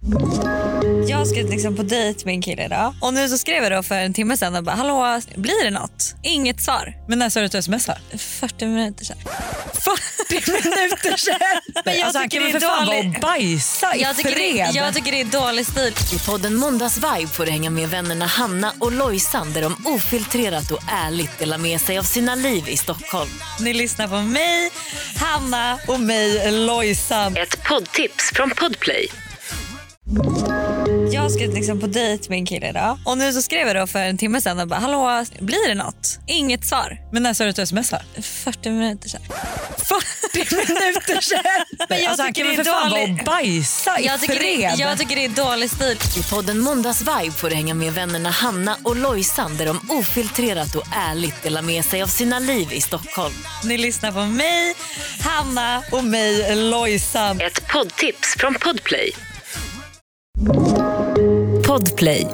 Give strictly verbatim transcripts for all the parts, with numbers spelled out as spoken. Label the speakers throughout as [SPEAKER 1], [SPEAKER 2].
[SPEAKER 1] Jag ska liksom på dejt med en kille idag. Och nu så skrev jag då för en timme sedan och bara, hallå, blir det något? Inget svar.
[SPEAKER 2] Men när sa du att du smsar?
[SPEAKER 1] fyrtio minuter sedan.
[SPEAKER 2] fyrtio minuter sedan?
[SPEAKER 1] Men jag
[SPEAKER 2] alltså, han
[SPEAKER 1] tycker
[SPEAKER 2] kan
[SPEAKER 1] det
[SPEAKER 2] väl
[SPEAKER 1] är
[SPEAKER 2] för fan vara
[SPEAKER 1] dålig-
[SPEAKER 2] och bajsa i
[SPEAKER 1] Jag tycker,
[SPEAKER 2] fred.
[SPEAKER 1] det, jag tycker det är dålig stil.
[SPEAKER 3] I podden Måndagsvibe får du hänga med vännerna Hanna och Lojsan där de ofiltrerat och ärligt delar med sig av sina liv i Stockholm.
[SPEAKER 1] Ni lyssnar på mig, Hanna och mig, Lojsan.
[SPEAKER 3] Ett poddtips från Podplay.
[SPEAKER 1] Jag ska liksom på dejt med en kille idag. Och nu så skrev jag då för en timme sedan och bara, hallå, blir det något? Inget svar.
[SPEAKER 2] Men när sa du att du smsar?
[SPEAKER 1] fyrtio minuter sedan.
[SPEAKER 2] fyrtio minuter sedan?
[SPEAKER 1] Men jag
[SPEAKER 2] alltså, han
[SPEAKER 1] tycker
[SPEAKER 2] kan
[SPEAKER 1] det
[SPEAKER 2] väl
[SPEAKER 1] är
[SPEAKER 2] för fan vara
[SPEAKER 1] dålig-
[SPEAKER 2] och bajsa i
[SPEAKER 1] Jag tycker,
[SPEAKER 2] fred.
[SPEAKER 1] det, jag tycker det är dålig stil.
[SPEAKER 3] I podden Måndagsvibe får du hänga med vännerna Hanna och Lojsan där de ofiltrerat och ärligt delar med sig av sina liv i Stockholm.
[SPEAKER 1] Ni lyssnar på mig, Hanna och mig, Lojsan.
[SPEAKER 3] Ett poddtips från Podplay. Podplay.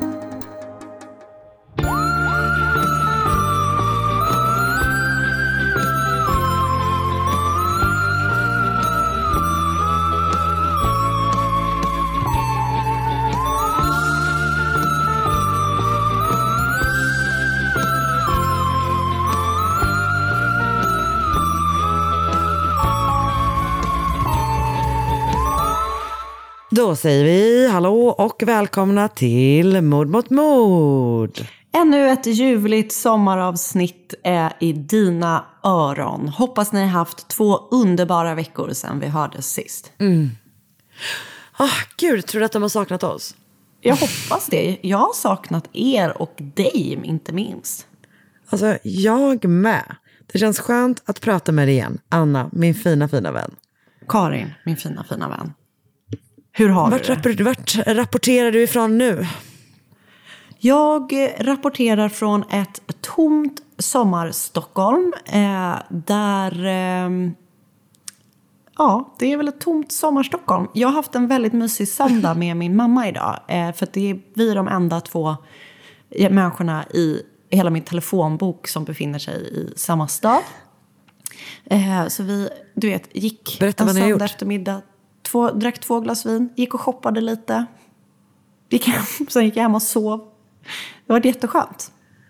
[SPEAKER 4] Då säger vi hallå och välkomna till Mord mot mord.
[SPEAKER 5] Ännu ett ljuvligt sommaravsnitt är i dina öron. Hoppas ni har haft två underbara veckor sedan vi hördes sist.
[SPEAKER 4] Mm. Oh, Gud, tror du att de har saknat oss?
[SPEAKER 5] Jag hoppas det. Jag har saknat er och dig, inte minst.
[SPEAKER 4] Alltså, jag med. Det känns skönt att prata med dig igen. Anna, min fina, fina vän.
[SPEAKER 5] Karin, min fina, fina vän. Hur har
[SPEAKER 4] vart
[SPEAKER 5] du det?
[SPEAKER 4] Rappor- vart rapporterar du ifrån nu?
[SPEAKER 5] Jag rapporterar från ett tomt sommar-Stockholm. Eh, där... Eh, ja, det är väl ett tomt sommar-Stockholm. Jag har haft en väldigt mysig söndag med min mamma idag. Eh, för att det är vi är de enda två människorna i hela min telefonbok som befinner sig i samma stad. Eh, så vi, du vet, gick
[SPEAKER 4] Berätta
[SPEAKER 5] en
[SPEAKER 4] vad ni har
[SPEAKER 5] söndag
[SPEAKER 4] gjort.
[SPEAKER 5] eftermiddag. Två, drack två glas vin, gick och shoppade lite. Gick hem, sen gick jag hem och sov. Det var jätteskönt.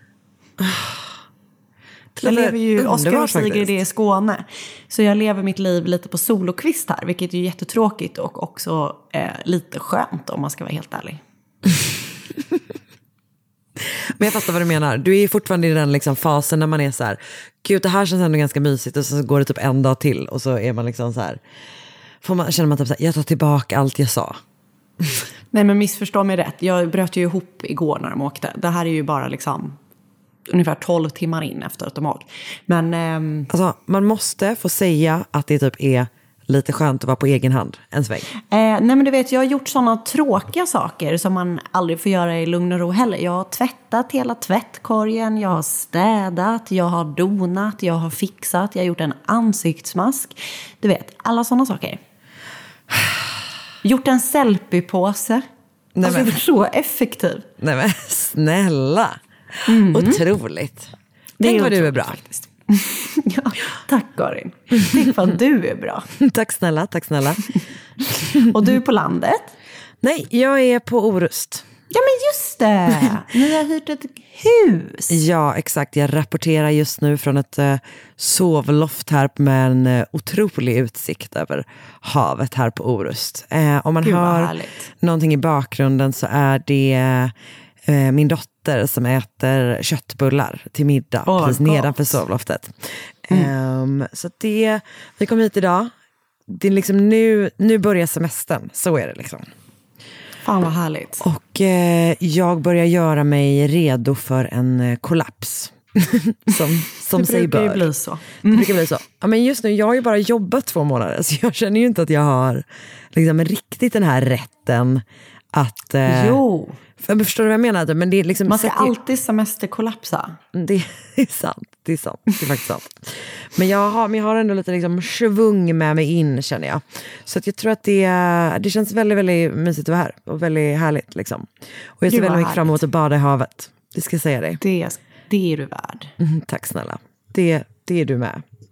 [SPEAKER 5] Jag lever ju Oscar Sigrid i Skåne. Så jag lever mitt liv lite på solokvist här. Vilket är jättetråkigt och också eh, lite skönt om man ska vara helt ärlig.
[SPEAKER 4] Men jag fattar vad du menar. Du är fortfarande i den liksom fasen när man är så här, gud, det här känns ändå ganska mysigt. Och så går det typ en dag till och så är man liksom så här, får man, känner man typ så här, jag tar tillbaka allt jag sa.
[SPEAKER 5] Nej, men missförstå mig rätt. Jag bröt ju ihop igår när de åkte. Det här är ju bara liksom ungefär tolv timmar in efter att de åkt. Men ehm...
[SPEAKER 4] alltså, man måste få säga att det typ är lite skönt att vara på egen hand en sväng.
[SPEAKER 5] Eh, nej, men du vet, jag har gjort sådana tråkiga saker som man aldrig får göra i lugn och ro heller. Jag har tvättat hela tvättkorgen, jag har städat, jag har donat, jag har fixat, jag har gjort en ansiktsmask. Du vet, alla sådana saker. Gjort en selfie-påse.
[SPEAKER 4] Nej,
[SPEAKER 5] alltså,
[SPEAKER 4] men...
[SPEAKER 5] det är så effektiv.
[SPEAKER 4] Nej men snälla.
[SPEAKER 5] Mm.
[SPEAKER 4] Otroligt.
[SPEAKER 5] Det
[SPEAKER 4] Tänk
[SPEAKER 5] är
[SPEAKER 4] vad du är
[SPEAKER 5] otroligt,
[SPEAKER 4] bra.
[SPEAKER 5] faktiskt. Ja, tack Karin. Tänk vad du är bra.
[SPEAKER 4] Tack snälla, tack snälla.
[SPEAKER 5] Och du är på landet?
[SPEAKER 4] Nej, jag är på Orust.
[SPEAKER 5] Ja, men just det. Ni har hyrt ett hus.
[SPEAKER 4] Ja, exakt. Jag rapporterar just nu från ett uh, sovloft här med en uh, otrolig utsikt över havet här på Orust. Uh, om man
[SPEAKER 5] Gud, vad
[SPEAKER 4] hör
[SPEAKER 5] härligt.
[SPEAKER 4] någonting i bakgrunden så är det uh, min dotter som äter köttbullar till middag
[SPEAKER 5] Åh,
[SPEAKER 4] precis
[SPEAKER 5] gott.
[SPEAKER 4] nedanför sovloftet. Mm. Um, så det, vi kom hit idag. Det är liksom nu, nu börjar semestern, så är det liksom.
[SPEAKER 5] Fan vad härligt.
[SPEAKER 4] Och eh, jag börjar göra mig redo för en eh, kollaps. som som
[SPEAKER 5] Det
[SPEAKER 4] sig
[SPEAKER 5] brukar ju
[SPEAKER 4] bör.
[SPEAKER 5] bli så.
[SPEAKER 4] Det brukar bli så. Ja, men just nu, jag har ju bara jobbat två månader. Så jag känner ju inte att jag har liksom, riktigt den här rätten att... Eh,
[SPEAKER 5] Jo.
[SPEAKER 4] För, förstår du vad jag menar? Men det är liksom,
[SPEAKER 5] Man ska
[SPEAKER 4] sätter ju-
[SPEAKER 5] alltid semesterkollapsa.
[SPEAKER 4] Det är sant, det är sant, det är faktiskt sant. Men jag har, men jag har ändå lite liksom svung med mig in, känner jag. Så att jag tror att det, det känns väldigt, väldigt mysigt att vara här. Och väldigt härligt liksom. Och jag ser
[SPEAKER 5] Gud, vad
[SPEAKER 4] väldigt mycket fram emot
[SPEAKER 5] härligt.
[SPEAKER 4] att bada i havet. Det ska jag säga dig.
[SPEAKER 5] Det, det är du värd.
[SPEAKER 4] Mm, tack snälla. Det, det är du med.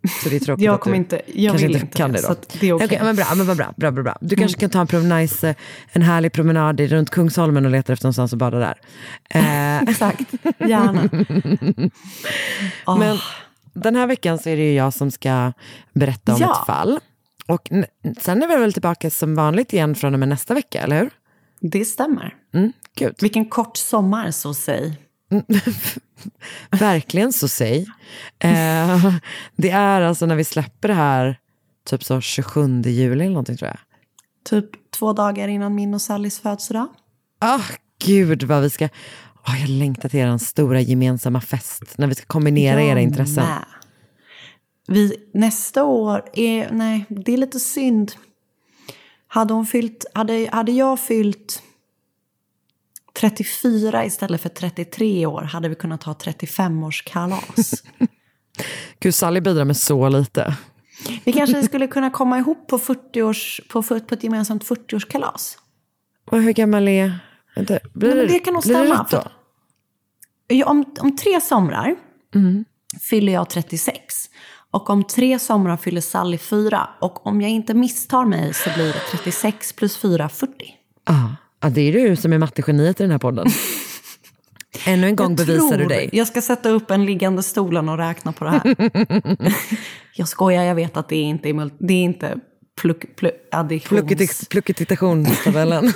[SPEAKER 4] Så det är tråkigt
[SPEAKER 5] Jag
[SPEAKER 4] att
[SPEAKER 5] kommer
[SPEAKER 4] du
[SPEAKER 5] inte, jag
[SPEAKER 4] kanske
[SPEAKER 5] vill
[SPEAKER 4] inte
[SPEAKER 5] inte
[SPEAKER 4] kan
[SPEAKER 5] det,
[SPEAKER 4] det då.
[SPEAKER 5] så att det är okej.
[SPEAKER 4] Okej, men bra, men bra, bra, bra, bra. Du kanske kan ta en promenad, en härlig promenad runt Kungsholmen och leta efter någonstans att bada där. Eh,
[SPEAKER 5] Exakt, gärna. Oh.
[SPEAKER 4] Men den här veckan så är det ju jag som ska berätta om
[SPEAKER 5] Ja.
[SPEAKER 4] ett fall. Och n- sen är vi väl tillbaka som vanligt igen från och med nästa vecka, eller hur?
[SPEAKER 5] Det stämmer.
[SPEAKER 4] Mm, gud.
[SPEAKER 5] Vilken kort sommar, så säg.
[SPEAKER 4] Verkligen så säg. Eh, det är alltså när vi släpper det här typ så tjugosjunde juli eller någonting, tror jag.
[SPEAKER 5] Typ två dagar innan min och Sallys födelsedag.
[SPEAKER 4] Ah, gud vad vi ska... Oh, jag längtar till er stora gemensamma fest när vi ska kombinera
[SPEAKER 5] Jag
[SPEAKER 4] era intressen.
[SPEAKER 5] med. Vi, nästa år är... Nej, det är lite synd. Hade hon fyllt... Hade, hade jag fyllt trettiofyra istället för trettiotre år hade vi kunnat ha trettiofem-årskalas.
[SPEAKER 4] Gud, Sally bidrar med så lite.
[SPEAKER 5] Vi kanske skulle kunna komma ihop på, fyrtio-års, på, på ett gemensamt fyrtioårskalas.
[SPEAKER 4] Och hur gammal är... Vänta, blir
[SPEAKER 5] Nej, men det kan nog
[SPEAKER 4] blir det
[SPEAKER 5] stämma.
[SPEAKER 4] rätt då?
[SPEAKER 5] Ja, Om, om tre somrar
[SPEAKER 4] Mm.
[SPEAKER 5] fyller jag trettiosex. Och om tre somrar fyller Sally fyra. Och om jag inte misstar mig så blir det trettiosex plus fyra, fyrtio.
[SPEAKER 4] Ah, ah, det är du som är mattegeniet i den här podden. Ännu en gång
[SPEAKER 5] Jag
[SPEAKER 4] bevisar
[SPEAKER 5] tror
[SPEAKER 4] du dig.
[SPEAKER 5] Jag ska sätta upp en liggande stolen och räkna på det här. Jag skojar, jag vet att det är inte är, mul- det är inte pluck, pluck, additions...
[SPEAKER 4] Plucketitationstabellen.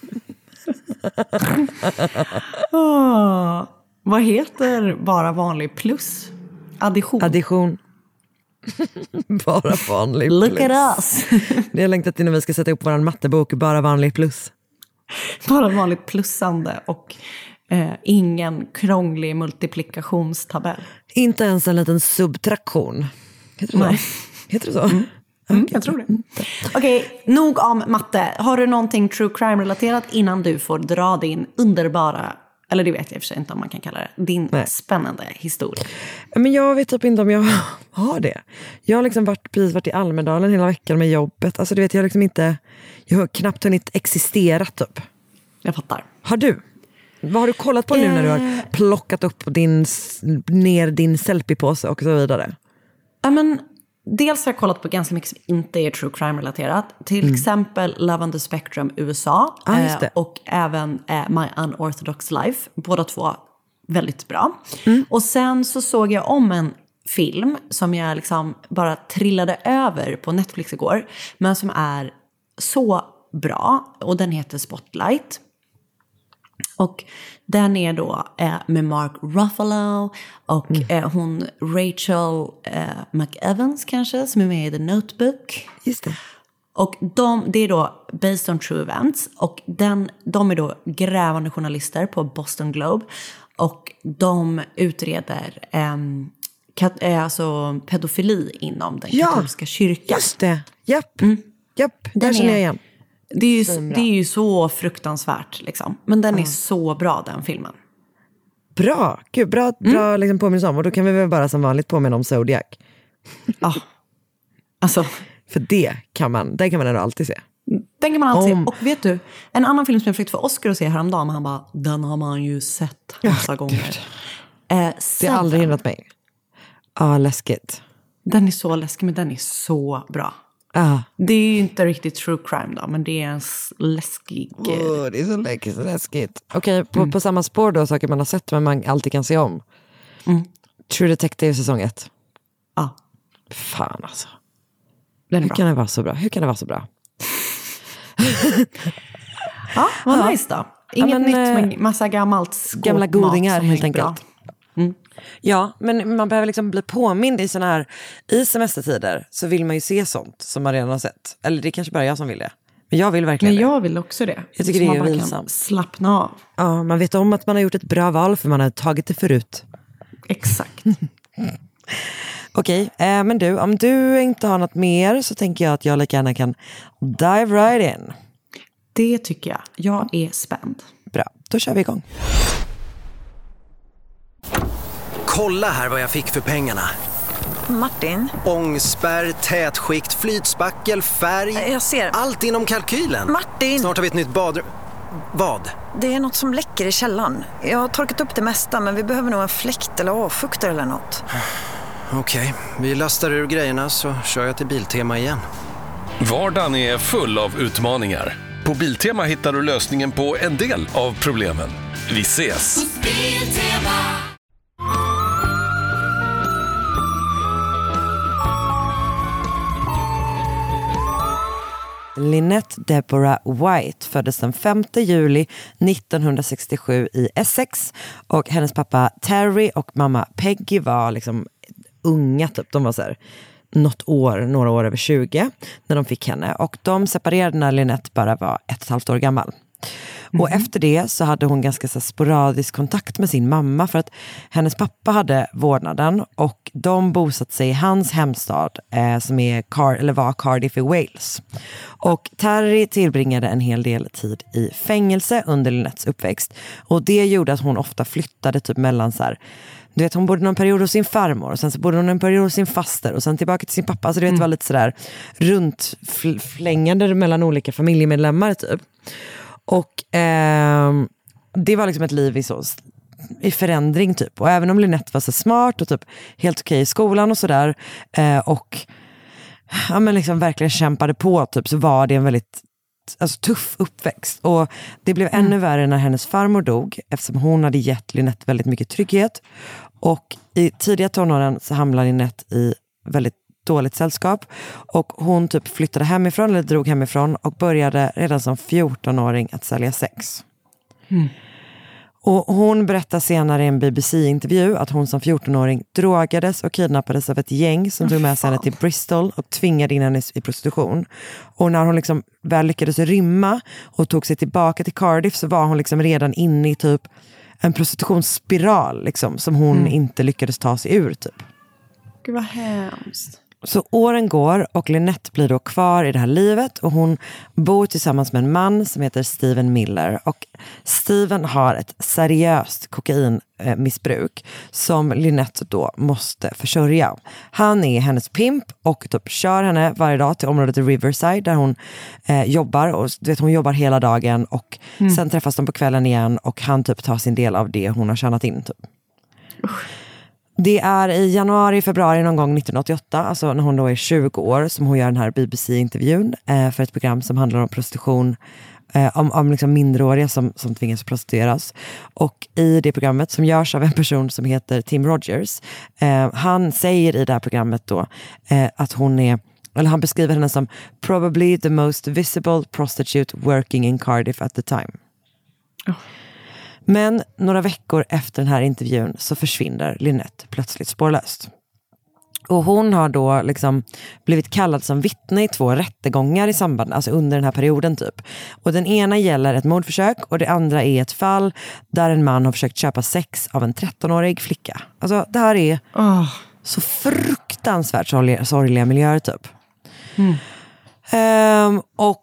[SPEAKER 5] Oh, vad heter bara vanlig plus? Addition.
[SPEAKER 4] Addition. Bara vanlig
[SPEAKER 5] Look
[SPEAKER 4] plus.
[SPEAKER 5] at us.
[SPEAKER 4] Det har längtat till när vi ska sätta upp vår mattebok. Bara vanlig plus.
[SPEAKER 5] Bara vanligt plussande och eh, ingen krånglig multiplikationstabell.
[SPEAKER 4] Inte ens en liten subtraktion. Heter det så?
[SPEAKER 5] Nej.
[SPEAKER 4] Heter det så?
[SPEAKER 5] Mm, jag tror det. Okej, nog om matte. Har du någonting true crime-relaterat innan du får dra din underbara, eller det vet jag i och för sig inte om man kan kalla det, din
[SPEAKER 4] Nej.
[SPEAKER 5] spännande historia?
[SPEAKER 4] Men jag vet typ inte om jag har det. Jag har liksom varit, precis varit i Almedalen hela veckan med jobbet. Alltså du vet, jag har liksom inte... Jag har knappt hunnit existera typ.
[SPEAKER 5] Jag fattar.
[SPEAKER 4] Har du? Vad har du kollat på nu när du har plockat upp din, ner din selfie-påse och så vidare?
[SPEAKER 5] Ja, men dels har jag kollat på ganska mycket som inte är true crime-relaterat. Till
[SPEAKER 4] Mm.
[SPEAKER 5] exempel Love on the Spectrum U S A.
[SPEAKER 4] Ah, just det.
[SPEAKER 5] eh, och även eh, My Unorthodox Life. Båda två väldigt bra.
[SPEAKER 4] Mm.
[SPEAKER 5] Och sen så såg jag om en film som jag liksom bara trillade över på Netflix igår. Men som är så bra. Och den heter Spotlight. Och den är då eh, med Mark Ruffalo och
[SPEAKER 4] Mm.
[SPEAKER 5] eh, hon Rachel eh, McEvans kanske, som är med i The Notebook.
[SPEAKER 4] Just det.
[SPEAKER 5] Och de, det är då based on true events. Och den, de är då grävande journalister på Boston Globe. Och de utreder eh, kat, eh, alltså pedofili inom den
[SPEAKER 4] Ja,
[SPEAKER 5] katolska kyrkan.
[SPEAKER 4] Just det. Japp. Japp, där
[SPEAKER 5] Den
[SPEAKER 4] känner jag
[SPEAKER 5] är-
[SPEAKER 4] igen.
[SPEAKER 5] Det är, ju,
[SPEAKER 4] Svinbra.
[SPEAKER 5] det är ju så fruktansvärt liksom. Men den är så bra, den filmen.
[SPEAKER 4] Bra. Gud, bra, bra liksom påminnelse om. Och då kan vi väl bara som vanligt påminna om Zodiac.
[SPEAKER 5] Ja. Alltså,
[SPEAKER 4] För det kan man, det kan man ändå alltid se.
[SPEAKER 5] den kan man alltid
[SPEAKER 4] Om-
[SPEAKER 5] se. Och vet du, en annan film som jag försökte få Oscar att se häromdagen, men han bara, den har man ju sett massa gånger. Eh,
[SPEAKER 4] Det
[SPEAKER 5] Seven.
[SPEAKER 4] har aldrig hindrat mig. Ja, ah, läskigt.
[SPEAKER 5] Den är så läskig, men den är så bra.
[SPEAKER 4] Ah.
[SPEAKER 5] Det är ju inte riktigt true crime då, men det är en s- läskig... eh,
[SPEAKER 4] Oh, det är så läskigt. Så läskigt. Okej, på, på samma spår då, saker man har sett men man alltid kan se om.
[SPEAKER 5] Mm.
[SPEAKER 4] True Detective säsong ett.
[SPEAKER 5] Ja,
[SPEAKER 4] Fan alltså.
[SPEAKER 5] den är
[SPEAKER 4] Hur
[SPEAKER 5] bra.
[SPEAKER 4] kan det vara så bra? Hur kan det vara så bra?
[SPEAKER 5] Ja, vad nice då. Inget
[SPEAKER 4] men,
[SPEAKER 5] nytt
[SPEAKER 4] eh,
[SPEAKER 5] med massa gammalt skåpmat
[SPEAKER 4] Gamla godingar
[SPEAKER 5] som
[SPEAKER 4] helt
[SPEAKER 5] är bra.
[SPEAKER 4] enkelt. Ja, men man behöver liksom bli påmind i såna här, i semestertider så vill man ju se sånt som man redan har sett. Eller det är kanske bara jag som vill det. Men jag vill verkligen
[SPEAKER 5] Men
[SPEAKER 4] det.
[SPEAKER 5] jag vill också det.
[SPEAKER 4] Jag tycker
[SPEAKER 5] Så
[SPEAKER 4] det är
[SPEAKER 5] man bara kan
[SPEAKER 4] vilsamt.
[SPEAKER 5] slappna av.
[SPEAKER 4] Ja, man vet om att man har gjort ett bra val för man har tagit det förut.
[SPEAKER 5] Exakt.
[SPEAKER 4] Okej, eh, men du, om du inte har något mer så tänker jag att jag lika gärna kan dive right in.
[SPEAKER 5] Det tycker jag. Jag är spänd.
[SPEAKER 4] Bra, då kör vi igång.
[SPEAKER 6] Kolla här vad jag fick för pengarna.
[SPEAKER 2] Martin,
[SPEAKER 6] Ångspärr, tätskikt, flytspackel, färg.
[SPEAKER 2] jag ser.
[SPEAKER 6] Allt inom kalkylen.
[SPEAKER 2] Martin!
[SPEAKER 6] Snart har vi ett nytt badrum. Vad?
[SPEAKER 2] Det är något som läcker i källaren. Jag har torkat upp det mesta, men vi behöver nog en fläkt eller avfuktare eller något.
[SPEAKER 6] Okej, vi lastar ur grejerna så kör jag till Biltema igen.
[SPEAKER 7] Vardagen är full av utmaningar. På Biltema hittar du lösningen på en del av problemen. Vi ses!
[SPEAKER 4] Lynette Deborah White föddes den femte juli nittonhundrasextiosju i Essex, och hennes pappa Terry och mamma Peggy var liksom unga typ. De var så här något år, några år över tjugo när de fick henne, och de separerade när Lynette bara var ett och ett halvt år gammal. Mm. Och efter det så hade hon ganska så sporadisk kontakt med sin mamma, för att hennes pappa hade vårdnaden och de bosatt sig i hans hemstad eh, som är Car- eller var Cardiff i Wales. Och Terry tillbringade en hel del tid i fängelse under Lynettes uppväxt, och det gjorde att hon ofta flyttade typ mellan så här, du vet, hon bodde någon period hos sin farmor och sen så bodde hon en period hos sin faster och sen tillbaka till sin pappa. Alltså du vet, det var lite sådär runt fl- flängande mellan olika familjemedlemmar typ. Och eh, det var liksom ett liv i, så, i förändring typ. Och även om Lynette var så smart och typ helt okej i skolan och sådär eh, och ja, men liksom verkligen kämpade på typ, så var det en väldigt alltså, tuff uppväxt. Och det blev ännu mm. värre när hennes farmor dog, eftersom hon hade gett Lynette väldigt mycket trygghet. Och i tidiga tonåren så hamnade Lynette i väldigt dåligt sällskap, och hon typ flyttade hemifrån eller drog hemifrån och började redan som fjortonåring att sälja sex. Mm. Och hon berättar senare i en B B C-intervju att hon som fjortonåring drogades och kidnappades av ett gäng som tog med sig henne till Bristol och tvingade in henne i prostitution. Och när hon liksom väl lyckades rymma och tog sig tillbaka till Cardiff, så var hon liksom redan inne i typ en prostitutionsspiral liksom, som hon mm. inte lyckades ta sig ur typ.
[SPEAKER 5] Gud vad hemskt.
[SPEAKER 4] Så åren går och Lynette blir då kvar i det här livet, och hon bor tillsammans med en man som heter Steven Miller, och Steven har ett seriöst kokainmissbruk som Lynette då måste försörja. Han är hennes pimp och typ kör henne varje dag till området i Riverside där hon eh, jobbar, och du vet, hon jobbar hela dagen och mm. sen träffas de på kvällen igen och han typ tar sin del av det hon har tjänat in typ. Usch. Det är i januari, februari någon gång nittonhundraåttioåtta, alltså när hon då är tjugo år, som hon gör den här B B C-intervjun eh, för ett program som handlar om prostitution, eh, om, om liksom minderåriga som, som tvingas prostitueras. Och i det programmet, som görs av en person som heter Tim Rogers, eh, han säger i det här programmet då eh, att hon är, eller han beskriver henne som probably the most visible prostitute working in Cardiff at the time. Oh. Men några veckor efter den här intervjun så försvinner Lynette plötsligt spårlöst. Och hon har då liksom blivit kallad som vittne i två rättegångar i samband, alltså under den här perioden typ. Och den ena gäller ett mordförsök och det andra är ett fall där en man har försökt köpa sex av en trettonårig flicka. Alltså det här är oh. så fruktansvärt sorgliga, sorgliga miljöer typ. Mm. Um, och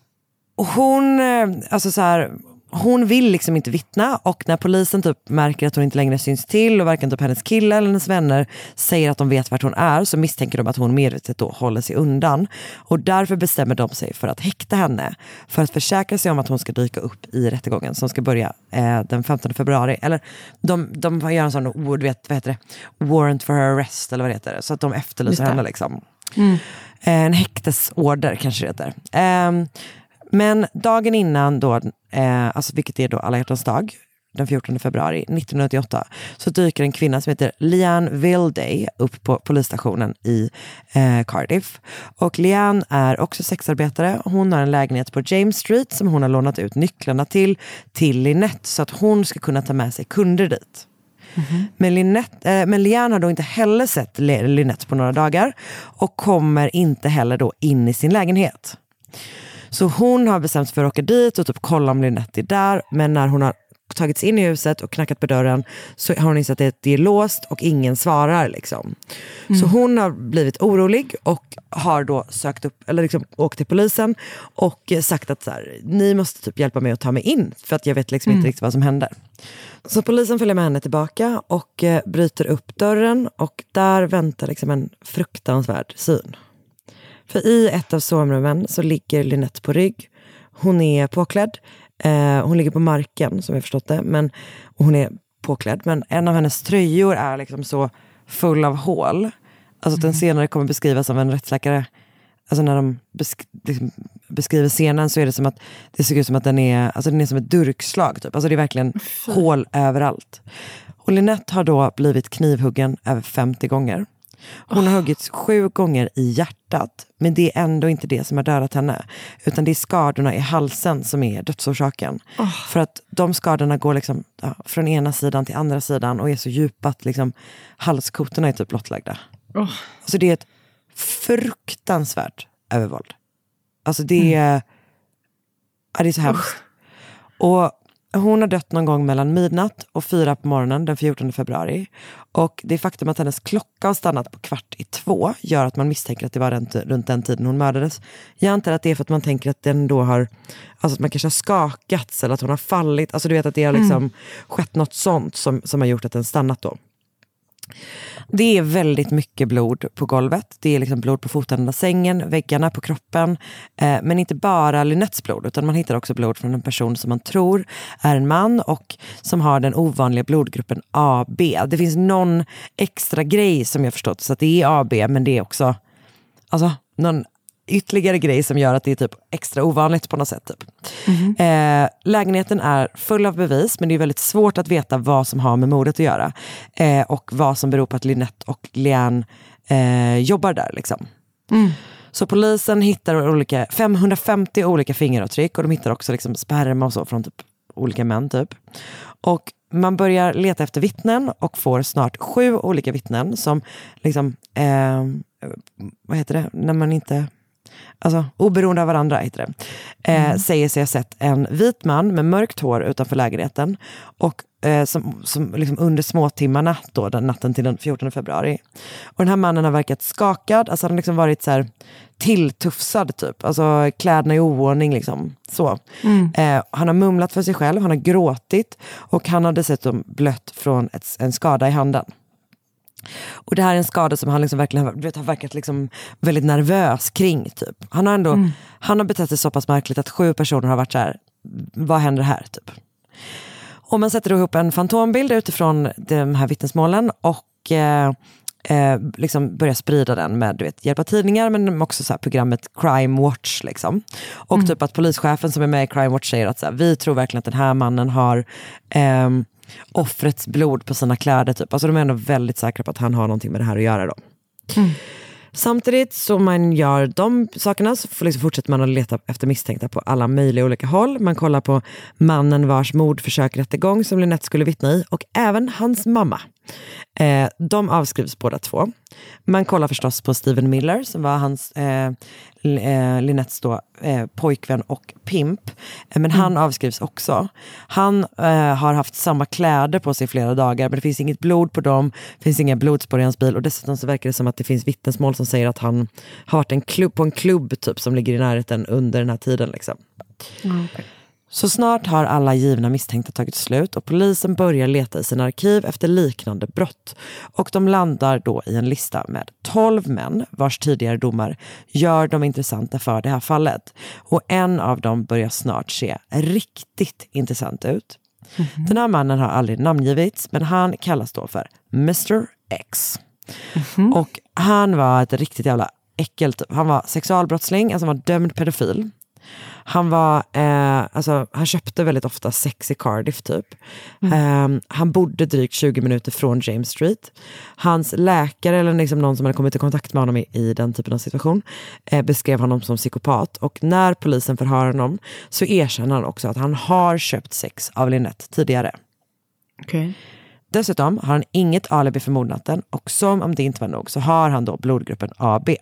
[SPEAKER 4] hon, alltså så här... Hon vill liksom inte vittna, och när polisen typ märker att hon inte längre syns till och varken typ hennes kille eller hennes vänner säger att de vet vart hon är, så misstänker de att hon medvetet då håller sig undan. Och därför bestämmer de sig för att häkta henne för att försäkra sig om att hon ska dyka upp i rättegången som ska börja eh, den femtonde februari. Eller de, de gör en sån ord, vet, vad heter det? Warrant for her arrest eller vad det heter. Så att de efterlyser henne liksom. Mm. En häktesorder kanske det heter. Eh, Men dagen innan då, eh, alltså vilket är då alla hjärtans dag, den fjortonde februari nittonhundraåttioåtta, så dyker en kvinna som heter Leanne Vilday upp på polisstationen i eh, Cardiff. Och Leanne är också sexarbetare. Hon har en lägenhet på James Street som hon har lånat ut nycklarna till, till Lynette, så att hon ska kunna ta med sig kunder dit. Mm-hmm. Men, Lynette, eh, men Leanne har då inte heller sett Lynette på några dagar och kommer inte heller då in i sin lägenhet. Så hon har bestämt sig för att åka dit och typ kolla om Lynette är där. Men när hon har tagits in i huset och knackat på dörren så har hon insett att det är låst och ingen svarar liksom. Mm. Så hon har blivit orolig och har då sökt upp, eller liksom åkt till polisen och sagt att så här, ni måste typ hjälpa mig att ta mig in, för att jag vet liksom mm. inte riktigt vad som händer. Så polisen följer med henne tillbaka och eh, bryter upp dörren, och där väntar liksom en fruktansvärd syn. För i ett av sovrummen så ligger Lynette på rygg. Hon är påklädd. Eh, hon ligger på marken som jag förstått det. Men, och hon är påklädd. Men en av hennes tröjor är liksom så full av hål. Alltså den senare kommer beskrivas av en rättsläkare. Alltså när de besk- liksom beskriver scenen så är det som att det ser ut som att den är, alltså den är som ett durkslag typ. Alltså det är verkligen Fy. hål överallt. Och Lynette har då blivit knivhuggen över femtio gånger. Hon har huggits sju gånger i hjärtat. Men det är ändå inte det som har dödat henne. Utan det är skadorna i halsen som är dödsorsaken. Oh. För att de skadorna går liksom, ja, från ena sidan till andra sidan. Och är så djupa att liksom, halskotorna är typ blottlagda. Oh. Så det är ett fruktansvärt övervåld. Alltså det är, mm. ja, det är så hemskt. Oh. Och hon har dött någon gång mellan midnatt och fyra på morgonen den fjortonde februari. Och det faktum att hennes klocka har stannat på kvart i två gör att man misstänker att det var runt, runt den tiden hon mördades. Jag antar att det är för att man tänker att den då har, alltså att man kanske har skakats eller att hon har fallit. Alltså du vet att det har liksom mm. skett något sånt som, som har gjort att den stannat då. Det är väldigt mycket blod på golvet. Det är liksom blod på foten av sängen, väggarna, på kroppen. Eh, men inte bara Lynettes blod, utan man hittar också blod från en person som man tror är en man och som har den ovanliga blodgruppen A B. Det finns någon extra grej som jag förstått, så att det är A B, men det är också alltså, någon ytterligare grej som gör att det är typ extra ovanligt på något sätt. Typ. Mm-hmm. Eh, lägenheten är full av bevis, men det är väldigt svårt att veta vad som har med mordet att göra. Eh, och vad som beror på att Lynette och Leanne eh, jobbar där. Liksom. Mm. Så polisen hittar olika, femhundrafemtio olika fingeravtryck och de hittar också liksom sperma och så från typ olika män. Typ. Och man börjar leta efter vittnen och får snart sju olika vittnen som liksom, eh, vad heter det, när man inte... Alltså oberoende av varandra heter det. Eh, mm. Säger sig ha sett en vit man med mörkt hår utanför lägenheten. Och eh, som, som liksom under småtimmarna då, den natten till den fjortonde februari. Och den här mannen har verkat skakad. Alltså han har liksom varit så här tilltufsad typ. Alltså kläderna i oordning liksom. Så. Mm. Eh, han har mumlat för sig själv. Han har gråtit. Och han har dessutom blött från ett, en skada i handen. Och det här är en skada som han liksom verkligen vet, har verkat liksom väldigt nervös kring typ. Han har ändå mm. han har betett sig så pass märkligt att sju personer har varit så här, vad händer här typ. Och man sätter ihop en fantombild utifrån de här vittnesmålen och eh, eh, liksom börjar sprida den med du vet, hjälp av tidningar, men också så här programmet Crime Watch liksom. Och mm. typ att polischefen som är med i Crime Watch säger att så här, vi tror verkligen att den här mannen har eh, offrets blod på sina kläder typ. Alltså de är ändå väldigt säkra på att han har någonting med det här att göra då. Mm. Samtidigt som man gör de sakerna så liksom fortsätter man att leta efter misstänkta på alla möjliga olika håll. Man kollar på mannen vars mordförsök rättegång som Lynette skulle vittna i och även hans mamma. Eh, de avskrivs båda två. Man kollar förstås på Steven Miller som var hans eh, Lynettes då, eh, pojkvän och pimp. Eh, men mm. han avskrivs också. Han eh, har haft samma kläder på sig flera dagar, men det finns inget blod på dem. Det finns inga blodspår i hans bil och dessutom så verkar det som att det finns vittnesmål som säger att han har varit en klubb, på en klubb typ som ligger i närheten under den här tiden liksom. Mm, okay. Så snart har alla givna misstänkta tagit slut och polisen börjar leta i sina arkiv efter liknande brott. Och de landar då i en lista med tolv män vars tidigare domar gör dem intressanta för det här fallet. Och en av dem börjar snart se riktigt intressant ut. Mm-hmm. Den här mannen har aldrig namngivits, men han kallas då för mister X. Mm-hmm. Och han var ett riktigt jävla äckelt. Han var sexualbrottsling, alltså han var dömd pedofil. Han var, eh, alltså han köpte väldigt ofta sex i Cardiff typ. Mm. Eh, han bodde drygt tjugo minuter från James Street. Hans läkare eller liksom någon som hade kommit i kontakt med honom i, i den typen av situation eh, beskrev honom som psykopat. Och när polisen förhör honom så erkänner han också att han har köpt sex av Lynette tidigare.
[SPEAKER 5] Okay.
[SPEAKER 4] Dessutom har han inget alibi för mordnatten och som om det inte var nog så har han då blodgruppen A B.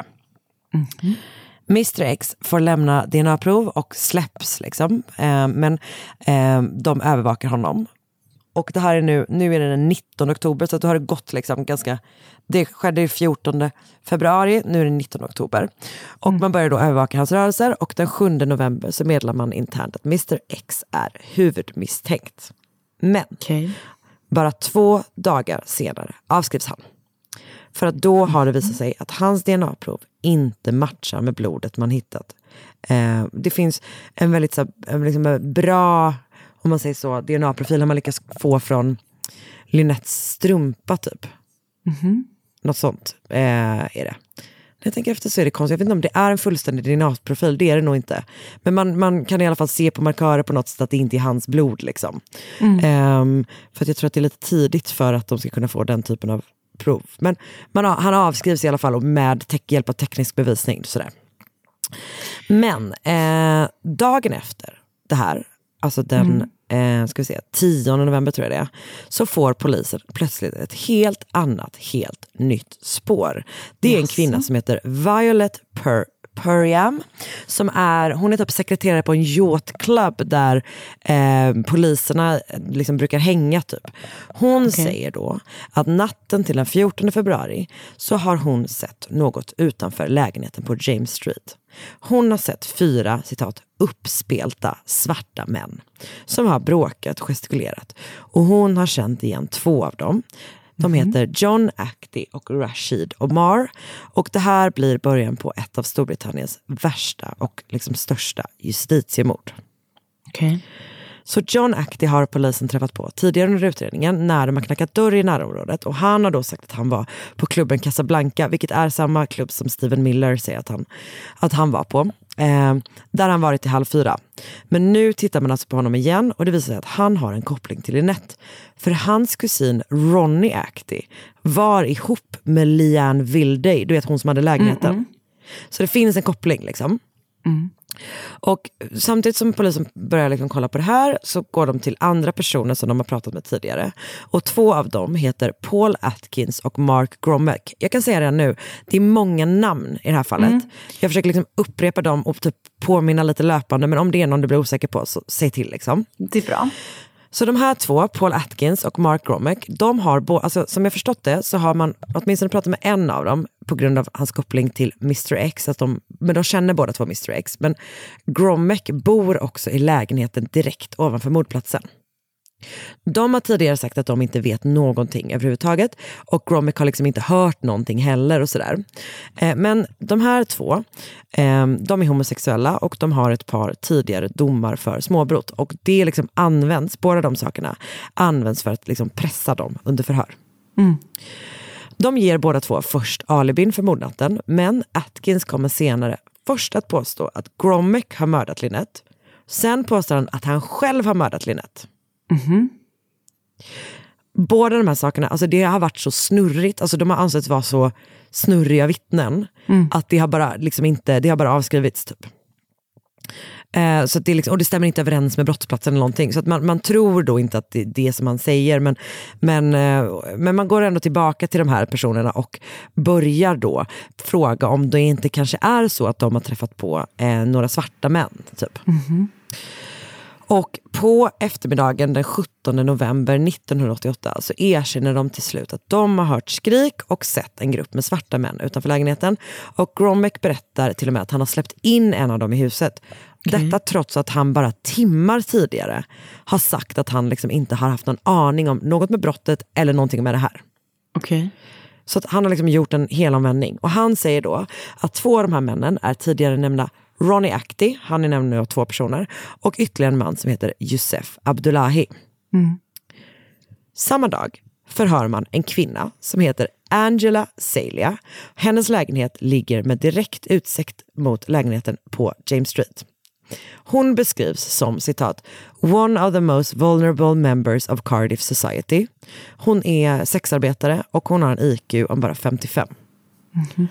[SPEAKER 4] Mm. mister X får lämna D N A-prov och släpps liksom. Eh, men eh, de övervakar honom. Och det här är nu, nu är det den nittonde oktober så att det har gått liksom ganska, det skedde fjortonde februari, nu är det nittonde oktober. Och mm. man börjar då övervaka hans rörelser och den sjunde november så meddelar man internt att mister X är huvudmisstänkt. Men okay. bara två dagar senare avskrivs han. För att då har det visat sig att hans D N A-prov inte matchar med blodet man hittat. Eh, det finns en väldigt så, liksom, bra, om man säger så, D N A-profil har man lyckats få från Lynettes strumpa typ. Mm-hmm. Något sånt eh, är det. När jag tänker efter så är det konstigt. Jag vet inte om det är en fullständig D N A-profil. Det är det nog inte. Men man, man kan i alla fall se på markörer på något sätt att det inte är hans blod. Liksom. Mm. Um, för att jag tror att det är lite tidigt för att de ska kunna få den typen av prov. Men man har, han avskrivs i alla fall med te- hjälp av teknisk bevisning. Sådär. Men eh, dagen efter det här, alltså den mm. eh, ska vi se, tionde november tror jag det är, så får polisen plötsligt ett helt annat, helt nytt spår. Det är yes. en kvinna som heter Violet Pur- Puriam som är, hon är typ sekreterare på en yachtklubb där eh, poliserna liksom brukar hänga typ. Hon okay. säger då att natten till den fjortonde februari så har hon sett något utanför lägenheten på James Street. Hon har sett fyra, citat, uppspelta svarta män som har bråkat och gestikulerat. Och hon har känt igen två av dem. De mm. heter John Actie och Rashid Omar. Och det här blir början på ett av Storbritanniens värsta och liksom största justitiemord.
[SPEAKER 5] Okej. Okay.
[SPEAKER 4] Så John Actie har polisen träffat på tidigare under utredningen när de har knackat dörr i närområdet. Och han har då sagt att han var på klubben Casablanca, vilket är samma klubb som Stephen Miller säger att han, att han var på. Eh, där han varit i halv fyra. Men nu tittar man alltså på honom igen och det visar sig att han har en koppling till Lynette. För hans kusin Ronnie Actie var ihop med Leanne Vilday, du vet hon som hade lägenheten. Mm-mm. Så det finns en koppling liksom. Mm. Och samtidigt som polisen börjar liksom kolla på det här så går de till andra personer som de har pratat med tidigare. Och två av dem heter Paul Atkins och Mark Gromek. Jag kan säga det nu, det är många namn i det här fallet. Mm. Jag försöker liksom upprepa dem och typ påminna lite löpande, men om det är någon du blir osäker på så säg till liksom.
[SPEAKER 5] Det är bra.
[SPEAKER 4] Så de här två, Paul Atkins och Mark Gromek, de har, bo- alltså, som jag förstått det så har man åtminstone pratat med en av dem på grund av hans koppling till mister X. Att de, men de känner båda två mister X. Men Gromek bor också i lägenheten direkt ovanför mordplatsen. De har tidigare sagt att de inte vet någonting överhuvudtaget. Och Gromek har liksom inte hört någonting heller och sådär. Eh, men de här två, eh, de är homosexuella och de har ett par tidigare domar för småbrott. Och det liksom används, båda de sakerna används för att liksom pressa dem under förhör. Mm. De ger båda två först alibin för mordnatten, men Atkins kommer senare först att påstå att Gromek har mördat Lynette. Sen påstår han att han själv har mördat Lynette. Mm-hmm. Båda de här sakerna, alltså det har varit så snurrigt, alltså de har ansetts vara så snurriga vittnen mm. att det har bara liksom inte, det har bara avskrivits typ. Eh, så att det liksom, och det stämmer inte överens med brottsplatsen eller någonting, så att man, man tror då inte att det är det som man säger, men, men, eh, men man går ändå tillbaka till de här personerna och börjar då fråga om det inte kanske är så att de har träffat på eh, några svarta män typ. Mm-hmm. Och på eftermiddagen den sjuttonde november nittonhundraåttioåtta så erkänner de till slut att de har hört skrik och sett en grupp med svarta män utanför lägenheten. Och Gromek berättar till och med att han har släppt in en av dem i huset. Okay. Detta trots att han bara timmar tidigare har sagt att han liksom inte har haft någon aning om något med brottet eller någonting med det här.
[SPEAKER 5] Okej. Okay.
[SPEAKER 4] Så att han har liksom gjort en helomvändning. Och han säger då att två av de här männen är tidigare nämnda Ronnie Actie, han är nämligen av två personer, och ytterligare en man som heter Yusef Abdullahi. Mm. Samma dag förhör man en kvinna som heter Angela Celia. Hennes lägenhet ligger med direkt utsikt mot lägenheten på James Street. Hon beskrivs som, citat, one of the most vulnerable members of Cardiff society. Hon är sexarbetare och hon har en I Q om bara femtiofem. Mm-hmm.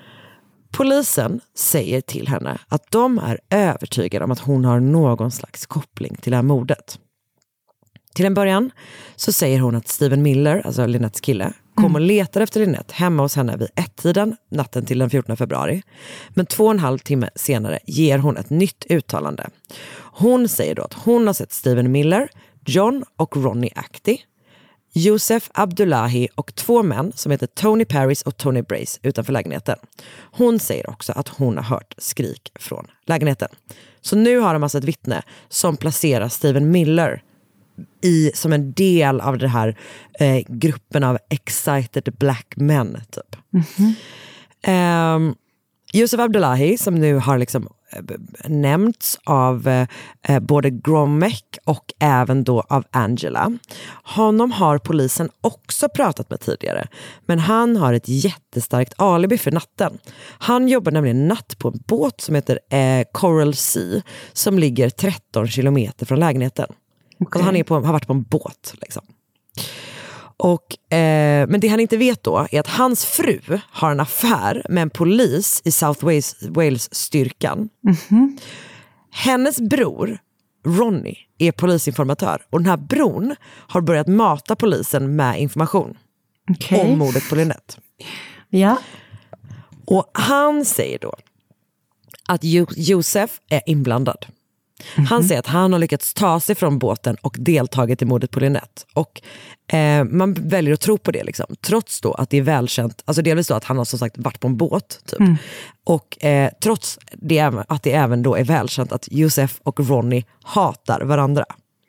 [SPEAKER 4] Polisen säger till henne att de är övertygade om att hon har någon slags koppling till det här mordet. Till en början så säger hon att Stephen Miller, alltså Lynettes kille, kom mm. och letar efter Lynette hemma hos henne vid ett-tiden natten till den fjortonde februari. Men två och en halv timme senare ger hon ett nytt uttalande. Hon säger då att hon har sett Stephen Miller, John och Ronnie Actie, Yusef Abdullahi och två män som heter Tony Paris och Tony Brace utanför lägenheten. Hon säger också att hon har hört skrik från lägenheten. Så nu har de alltså ett vittne som placerar Stephen Miller i, som en del av den här eh, gruppen av excited black men typ. Mm-hmm. Um, Yusef Abdullahi som nu har liksom nämnts av eh, både Gromek och även då av Angela. Honom har polisen också pratat med tidigare, men han har ett jättestarkt alibi för natten. Han jobbar nämligen natt på en båt som heter eh, Coral Sea som ligger tretton kilometer från lägenheten. Okay. Alltså han är på, har varit på en båt liksom. Och, eh, men det han inte vet då är att hans fru har en affär med en polis i South Wales, Wales-styrkan. Mm-hmm. Hennes bror, Ronnie, är polisinformatör. Och den här bron har börjat mata polisen med information okay. om mordet på Lynette.
[SPEAKER 5] Ja.
[SPEAKER 4] Och han säger då att jo- Josef är inblandad. Mm-hmm. Han säger att han har lyckats ta sig från båten och deltagit i mordet på Lynette. Och eh, man väljer att tro på det liksom. Trots då att det är välkänt. Alltså delvis då att han har som sagt varit på en båt typ. Mm. Och eh, trots det, att det även då är välkänt att Josef och Ronnie hatar varandra.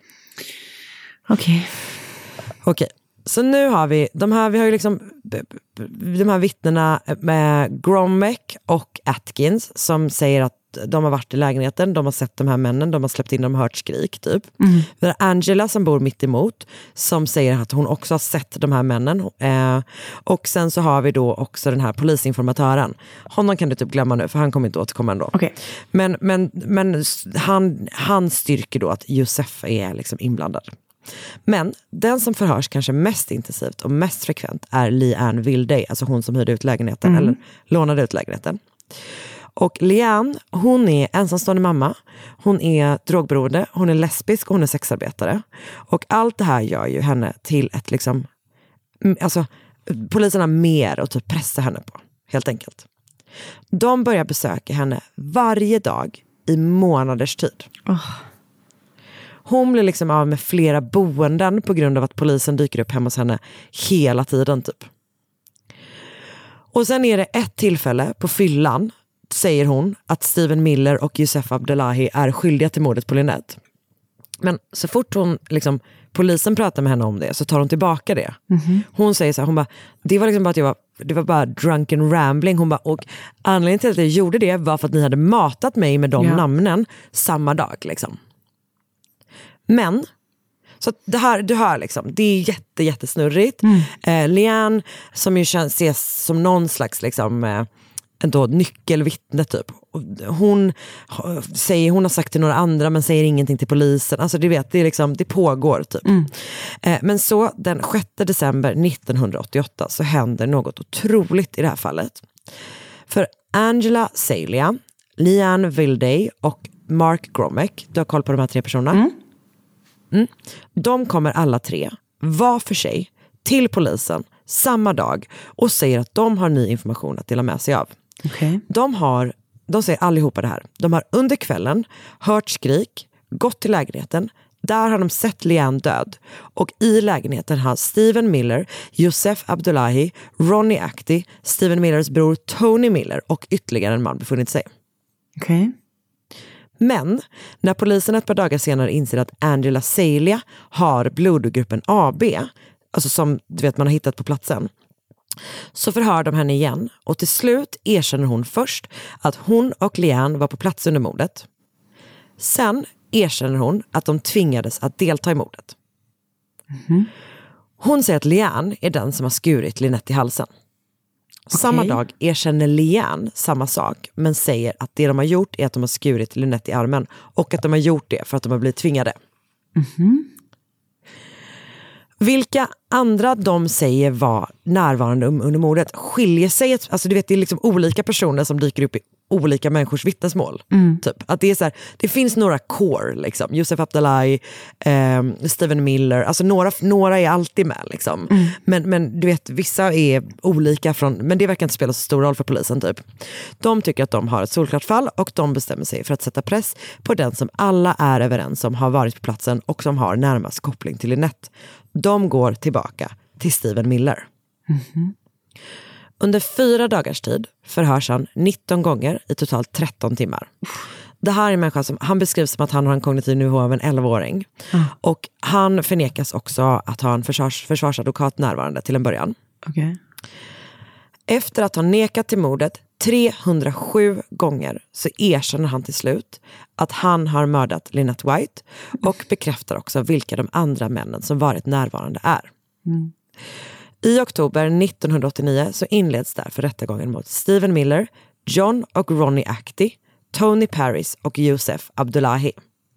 [SPEAKER 5] Okej. Okay.
[SPEAKER 4] Okej. Okay. Så nu har vi de här, vi har ju liksom de här vittnena med Gromek och Atkins som säger att de har varit i lägenheten, de har sett de här männen, de har släppt in, de har hört skrik typ. Mm. Vi har Angela som bor mitt emot som säger att hon också har sett de här männen. Eh, och sen så har vi då också den här polisinformatören. Honom kan du typ glömma nu för han kommer inte återkomma ändå.
[SPEAKER 5] Okay.
[SPEAKER 4] Men, men, men han, han styrker då att Josef är liksom inblandad. Men den som förhörs kanske mest intensivt och mest frekvent är Leanne Vilday, alltså hon som hyrde ut lägenheten mm. eller lånade ut lägenheten. Och Leanne, hon är ensamstående mamma, hon är drogberoende, hon är lesbisk och hon är sexarbetare. Och allt det här gör ju henne till ett liksom, alltså polisen har mer att typ pressa henne på, helt enkelt. De börjar besöka henne varje dag i månaders tid. Oh. Hon blir liksom av med flera boenden på grund av att polisen dyker upp hemma hos henne hela tiden typ. Och sen är det ett tillfälle på fyllan, säger hon, att Steven Miller och Josef Abdullahi är skyldiga till mordet på Lynette. Men så fort hon liksom, polisen pratar med henne om det så tar hon tillbaka det. Mm-hmm. Hon säger så här, hon bara, det var liksom bara att jag var, det var bara drunken rambling. Hon bara, och anledningen till att jag gjorde det var för att ni hade matat mig med de ja. namnen samma dag liksom. Men så det här, du hör liksom, det är jätte, jättesnurrigt. Mm. Eh, Leanne, som ju känns, ses som någon slags liksom, eh, ändå nyckelvittne typ. Hon säger, hon har sagt till några andra men säger ingenting till polisen. Alltså du vet, det, är liksom, det pågår typ. Mm. Eh, men så den sjätte december nittonhundraåttioåtta så händer något otroligt i det här fallet. För Angela Salia, Leanne Vilday och Mark Gromek, du har koll på de här tre personerna. Mm. Mm. De kommer alla tre, var för sig, till polisen samma dag och säger att de har ny information att dela med sig av. Okay. De har, de säger allihopa det här. De har under kvällen hört skrik, gått till lägenheten. Där har de sett Leanne död. Och i lägenheten har Steven Miller, Josef Abdullahi, Ronnie Acti, Steven Millers bror Tony Miller och ytterligare en man befunnit sig.
[SPEAKER 5] Okej. Okay.
[SPEAKER 4] Men när polisen ett par dagar senare inser att Angela Salia har blodgruppen A B, alltså som du vet man har hittat på platsen, så förhör de henne igen och till slut erkänner hon först att hon och Leanne var på plats under mordet. Sen erkänner hon att de tvingades att delta i mordet. Mm-hmm. Hon säger att Leanne är den som har skurit Lynette i halsen. Okay. Samma dag erkänner Leanne samma sak men säger att det de har gjort är att de har skurit Lynette i armen och att de har gjort det för att de har blivit tvingade. Mm-hmm. Vilka andra de säger var närvarande under mordet skiljer sig, alltså du vet det är liksom olika personer som dyker upp i olika människors vittnesmål. Mm. Typ. Att det är så här, det finns några core liksom. Josef Abdullahi, eh, Steven Miller, alltså några, några är alltid med liksom. Mm. Men, men du vet, vissa är olika från, men det verkar inte spela så stor roll för polisen typ. De tycker att de har ett solklart fall och de bestämmer sig för att sätta press på den som alla är överens om har varit på platsen och som har närmast koppling till Lynette. De går tillbaka till Steven Miller. Mm-hmm. Under fyra dagars tid förhörs han nitton gånger i totalt tretton timmar. Det här är en människa som, han beskrivs som att han har en kognitiv nivå av en elva-åring. Mm. Och han förnekas också att ha en försvars, försvarsadvokat närvarande till en början.
[SPEAKER 5] Okay.
[SPEAKER 4] Efter att ha nekat till mordet trehundrasju gånger så erkänner han till slut att han har mördat Lynette White och bekräftar också vilka de andra männen som varit närvarande är.
[SPEAKER 5] Mm.
[SPEAKER 4] I oktober nittonhundraåttionio så inleds därför rättegången mot Stephen Miller, John och Ronnie Actie, Tony Paris och Yusef Abdullahi.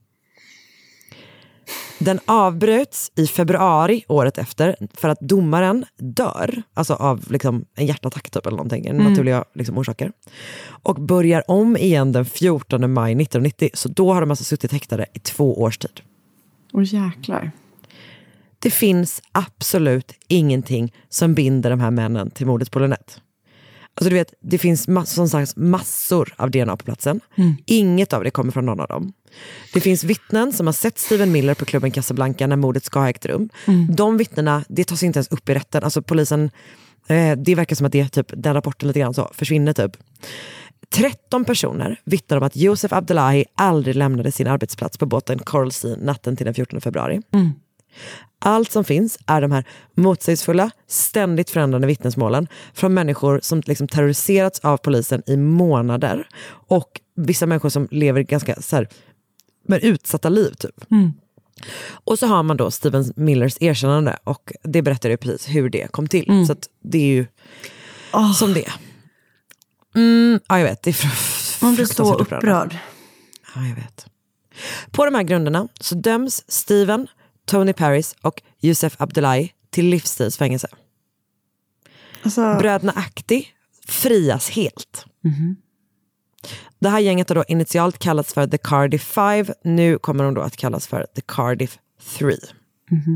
[SPEAKER 4] Den avbröts i februari året efter för att domaren dör, alltså av liksom en hjärtattack typ eller någonting, en
[SPEAKER 5] Mm.
[SPEAKER 4] naturliga liksom orsaker. Och börjar om igen den fjortonde maj nittonhundranittio, så då har de alltså suttit häktade i två års tid.
[SPEAKER 5] Åh jäklar.
[SPEAKER 4] Det finns absolut ingenting som binder de här männen till mordet på Lynette. Alltså du vet, det finns mass- som sagt, massor av D N A på platsen. Mm. Inget av det kommer från någon av dem. Det finns vittnen som har sett Stephen Miller på klubben Casablanca när mordet ska ha ägt rum. Mm. De vittnena, det tas inte ens upp i rätten. Alltså polisen, eh, det verkar som att det typ, den rapporten lite grann så försvinner typ. tretton personer vittnar om att Yusef Abdullahi aldrig lämnade sin arbetsplats på båten Coral Sea natten till den fjortonde februari. Mm. Allt som finns är de här motsägelsefulla, ständigt förändrande vittnesmålen från människor som liksom terroriserats av polisen i månader och vissa människor som lever ganska så här, men utsatta liv typ. Mm. Och så har man då Stephen Millers erkännande och det berättar ju precis hur det kom till. Mm. Så att det är ju oh. som det. Mm, ja, jag vet. Det är fr-
[SPEAKER 5] Man blir så upprörd.
[SPEAKER 4] Ja, jag vet. På de här grunderna så döms Stephen, Tony Paris och Yusef Abdullahi till livstidsfängelse. Alltså... Bröderna Actie frias helt. Mm-hmm. Det här gänget har då initialt kallats för The Cardiff Five. Nu kommer de då att kallas för The Cardiff Three. Mm-hmm.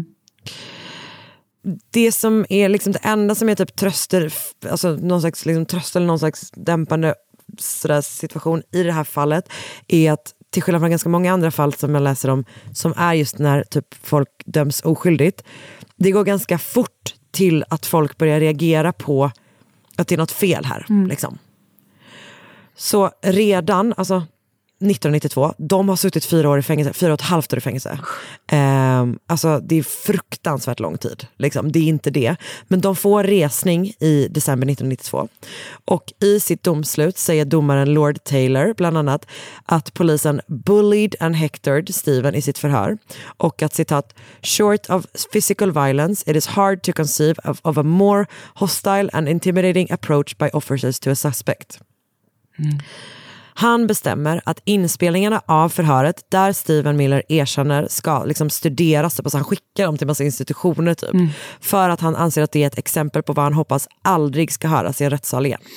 [SPEAKER 4] Det som är liksom det enda som är typ tröster, alltså någon slags liksom tröst eller någon slags dämpande sådär situation i det här fallet är att till skillnad från ganska många andra fall som jag läser om som är just när typ folk döms oskyldigt, det går ganska fort till att folk börjar reagera på att det är något fel här. Mm. Liksom. Så redan, alltså nittonhundranittiotvå, de har suttit fyra år i fängelse, fyra och ett halvt år i fängelse. Eh, alltså det är fruktansvärt lång tid. Liksom. Det är inte det. Men de får resning i december nittonhundranittiotvå. Och i sitt domslut säger domaren Lord Taylor bland annat att polisen bullied and hectored Stephen i sitt förhör. Och att citat, short of physical violence, it is hard to conceive of, of a more hostile and intimidating approach by officers to a suspect. Mm. Han bestämmer att inspelningarna av förhöret där Stephen Miller erkänner ska liksom studeras. Alltså han skickar dem till massa institutioner typ. Mm. För att han anser att det är ett exempel på vad han hoppas aldrig ska höras i en rättssal igen.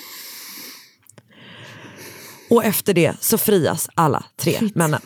[SPEAKER 4] Och efter det så frias alla tre Shit. männen.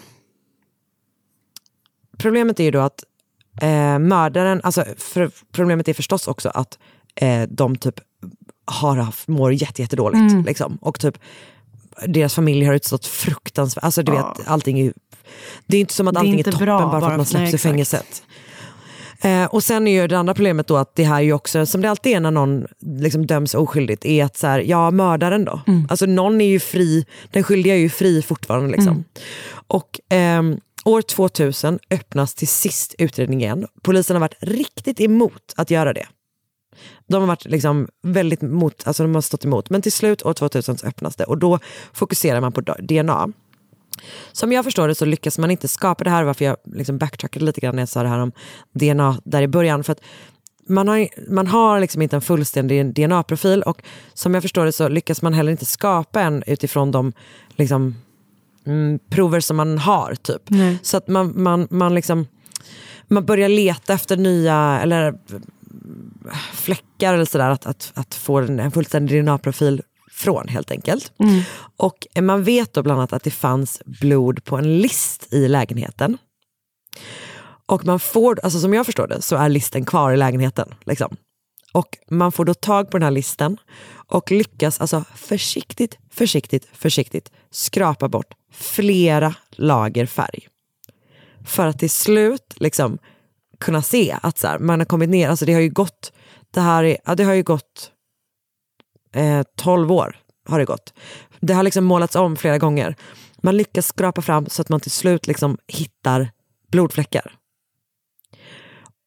[SPEAKER 4] Problemet är ju då att eh, mördaren, alltså för, problemet är förstås också att eh, de typ har haft, mår jätte, jätte dåligt mm. liksom. Och typ deras familj har utstått fruktansvärt, alltså du ja. vet, allting är ju, det är inte som att allting är, är toppen bra, bara för att man släpps i fängelset. Eh, och sen är ju det andra problemet då att det här är ju också, som det alltid är när någon liksom döms oskyldigt, är att så här, ja, mördaren då. Mm. Alltså någon är ju fri, den skyldiga är ju fri fortfarande liksom. Mm. Och ehm, år tvåtusen öppnas till sist utredningen. Polisen har varit riktigt emot att göra det. De har varit liksom väldigt mot, alltså de har stått emot. Men till slut år tvåtusen så öppnas det. Och då fokuserar man på D N A. Som jag förstår det så lyckas man inte skapa det här. Varför jag liksom backtrackade lite grann när jag sa det här om D N A där i början. För att man har, man har liksom inte en fullständig D N A-profil. Och som jag förstår det så lyckas man heller inte skapa en utifrån de liksom, mm, prover som man har typ. Nej. Så att man, man, man liksom man börjar leta efter nya eller fläckar eller sådär att, att, att få en, en fullständig D N A-profil från helt enkelt. Mm. Och man vet då bland annat att det fanns blod på en list i lägenheten. Och man får, alltså som jag förstår det så är listen kvar i lägenheten liksom. Och man får då tag på den här listen och lyckas alltså försiktigt, försiktigt, försiktigt skrapa bort flera lager färg. För att till slut liksom kunna se att så här, man har kommit ner, alltså det har ju gått det här är, ja, det har ju gått eh, tolv år har det gått. Det har liksom målats om flera gånger. Man lyckas skrapa fram så att man till slut liksom hittar blodfläckar.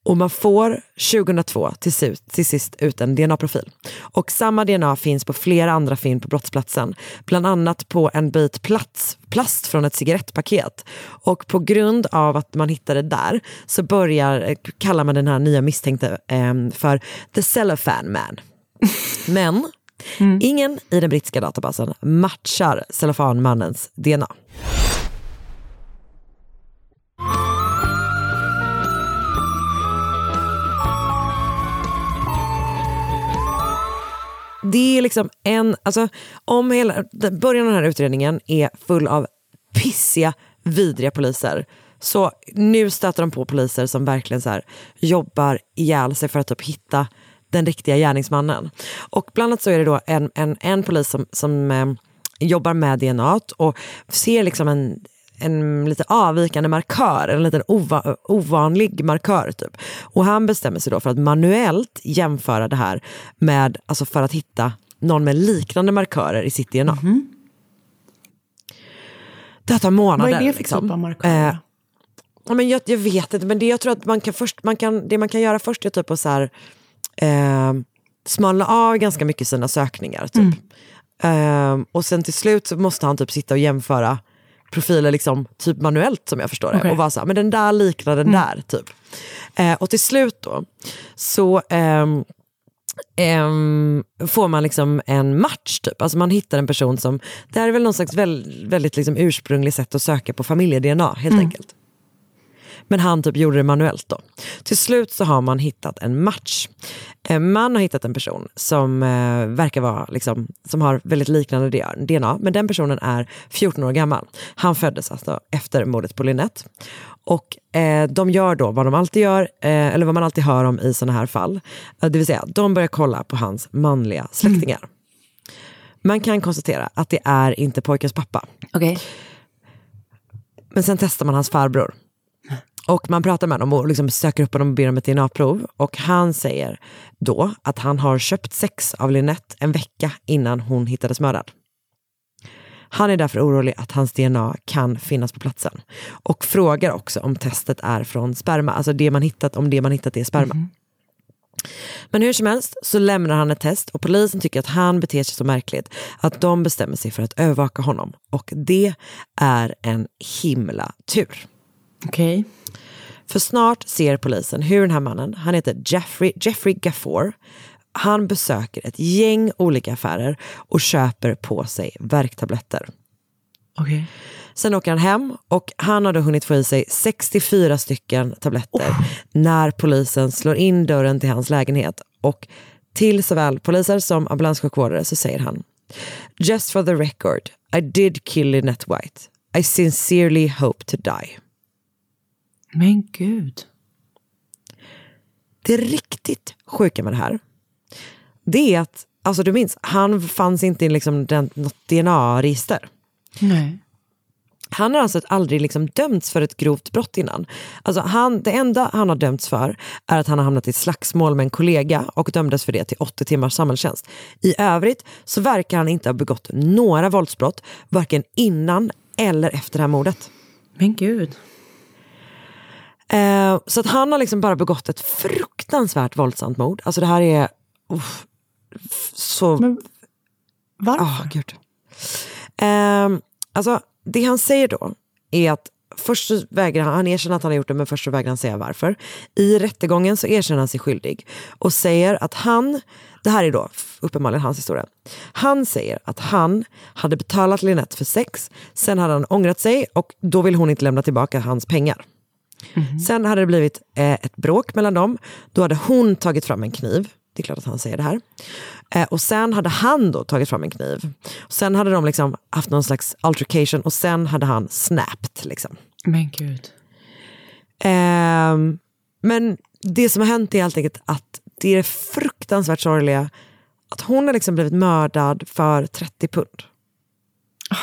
[SPEAKER 4] Och man får tjugohundratvå till, till sist ut en D N A-profil. Och samma D N A finns på flera andra fynd på brottsplatsen. Bland annat på en bit plats, plast från ett cigarettpaket. Och på grund av att man hittade där så börjar, kallar man den här nya misstänkta eh, för The Cellophane Man. Men mm. ingen i den brittiska databasen matchar Cellophane-mannens D N A. Det är liksom en, alltså om hela början av den här utredningen är full av pissiga, vidriga poliser, så nu stöter de på poliser som verkligen så här jobbar ihjäl sig för att typ hitta den riktiga gärningsmannen. Och bland annat så är det då en, en, en polis som, som eh, jobbar med D N A och ser liksom en en lite avvikande markör, en liten ova, ovanlig markör typ. Och han bestämmer sig då för att manuellt jämföra det här med, alltså för att hitta någon med liknande markörer i sitt D N A. Mm-hmm. Det tar månader.
[SPEAKER 5] Vad är det för
[SPEAKER 4] liksom.
[SPEAKER 5] typ av markörer?
[SPEAKER 4] Eh, ja, men jag, jag vet inte, men det jag tror att man kan först, man kan, det man kan göra först är typ att så här, eh, smala av ganska mycket sina sökningar typ. Mm. Eh, och sen till slut så måste han typ sitta och jämföra profiler liksom typ manuellt som jag förstår det. Okay. Och vara så här, men den där liknar den mm. där typ. Eh, och till slut då så ehm, ehm, får man liksom en match typ. Alltså man hittar en person som, det här är väl någon slags väldigt, väldigt liksom ursprunglig sätt att söka på familje-D N A helt mm. enkelt. Men han typ gjorde det manuellt då. Till slut så har man hittat en match. Man har hittat en person som eh, verkar vara liksom, som har väldigt liknande D N A. Men den personen är fjorton år gammal. Han föddes alltså efter mordet på Lynette. Och eh, de gör då vad de alltid gör, eh, eller vad man alltid hör om i såna här fall. Det vill säga, de börjar kolla på hans manliga släktingar. Mm. Man kan konstatera att det är inte pojkens pappa.
[SPEAKER 5] Okay.
[SPEAKER 4] Men sen testar man hans farbror. Och man pratar med dem och liksom söker upp honom och ber om ett D N A-prov. Och han säger då att han har köpt sex av Lynette en vecka innan hon hittades mördad. Han är därför orolig att hans D N A kan finnas på platsen. Och frågar också om testet är från sperma. Alltså det man hittat, om det man hittat är sperma. Mm. Men hur som helst så lämnar han ett test och polisen tycker att han beter sig så märkligt att de bestämmer sig för att övervaka honom. Och det är en himla tur.
[SPEAKER 5] Okej. Okay.
[SPEAKER 4] För snart ser polisen hur den här mannen, han heter Jeffrey, Jeffrey Gaffor, han besöker ett gäng olika affärer och köper på sig värktabletter.
[SPEAKER 5] Okay.
[SPEAKER 4] Sen åker han hem och han har då hunnit få i sig sextiofyra stycken tabletter oh. när polisen slår in dörren till hans lägenhet. Och till såväl poliser som ambulanssjukvårdare så säger han: Just for the record, I did kill Lynette White. I sincerely hope to die.
[SPEAKER 5] Men gud.
[SPEAKER 4] Det riktigt sjuka med det här, det är att, alltså du minns, han fanns inte i liksom den, något D N A-register.
[SPEAKER 5] Nej.
[SPEAKER 4] Han har alltså aldrig liksom dömts för ett grovt brott innan. Alltså han, det enda han har dömts för är att han har hamnat i ett slagsmål med en kollega och dömdes för det till åttio timmars samhällstjänst. I övrigt så verkar han inte ha begått några våldsbrott, varken innan eller efter det här mordet.
[SPEAKER 5] Men gud.
[SPEAKER 4] Eh, så att han har liksom bara begått ett fruktansvärt våldsamt mord. Alltså det här är uff, så...
[SPEAKER 5] Men varför?
[SPEAKER 4] Oh, gud. Eh, alltså det han säger då är att först så vägrar han, han erkänner att han har gjort det, men först så vägrar han säga varför. I rättegången så erkänner han sig skyldig och säger att han, det här är då uppenbarligen hans historia, han säger att han hade betalat Lynette för sex, sen hade han ångrat sig och då vill hon inte lämna tillbaka hans pengar. Mm-hmm. Sen hade det blivit eh, ett bråk mellan dem. Då hade hon tagit fram en kniv. Det är klart att han säger det här. Eh, och sen hade han då tagit fram en kniv. Och sen hade de liksom haft någon slags altercation. Och sen hade han snapped liksom.
[SPEAKER 5] Men gud.
[SPEAKER 4] Eh, men det som har hänt är helt enkelt att det är fruktansvärt sorgliga att hon har liksom blivit mördad för trettio pund.
[SPEAKER 5] Oh.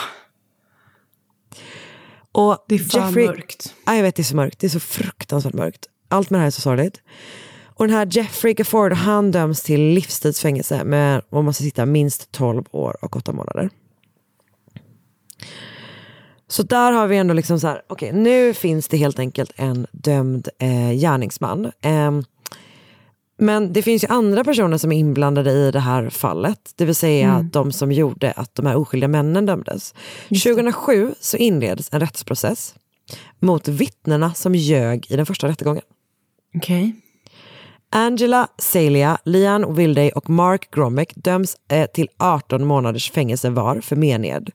[SPEAKER 4] Och
[SPEAKER 5] det är fan
[SPEAKER 4] Jeffrey,
[SPEAKER 5] mörkt.
[SPEAKER 4] Ja, jag vet, det är så mörkt. Det är så fruktansvärt mörkt. Allt med det här är så sorgligt. Och den här Jeffrey Gaffor, han döms till livstidsfängelse med, och måste sitta minst tolv år och åtta månader. Så där har vi ändå liksom så här, okej, okay, nu finns det helt enkelt en dömd eh, gärningsman. Eh, men det finns ju andra personer som är inblandade i det här fallet. Det vill säga mm. de som gjorde att de här oskyldiga männen dömdes. tjugohundrasju så inleddes en rättsprocess mot vittnena som ljög i den första rättegången.
[SPEAKER 5] Okej. Okay.
[SPEAKER 4] Angela Celia, Lian Wilday och Mark Gromek döms eh, till arton månaders fängelse var för mened.